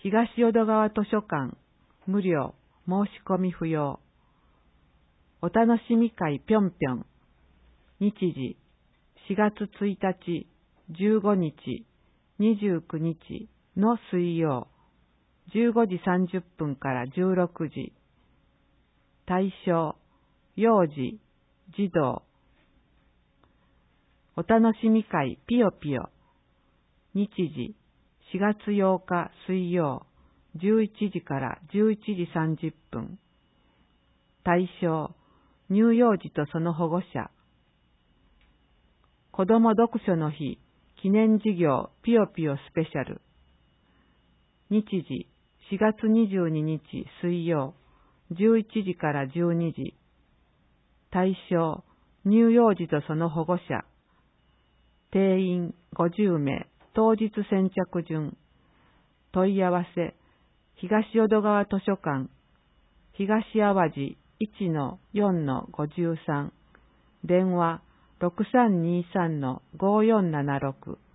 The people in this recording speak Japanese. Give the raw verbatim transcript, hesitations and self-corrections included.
東淀川図書館、無料、申し込み不要。お楽しみ会ぴょんぴょん。日時、しがつついたち、じゅうごにち、にじゅうくにちの水曜、じゅうごじさんじゅっぷんからじゅうろくじ。対象、幼児、児童。お楽しみ会ぴよぴよ。日時、しがつようか水曜、じゅういちじからじゅういちじさんじゅっぷん。対象、乳幼児とその保護者。子ども読書の日記念事業ぴよぴよスペシャル。日時、しがつにじゅうににち水曜、じゅういちじからじゅうにじ。対象、乳幼児とその保護者。定員ごじゅうめい、当日先着順。問い合わせ、東淀川図書館、東淡路 いちのよんのごじゅうさん。電話ろくさんにさんのごよんななろく。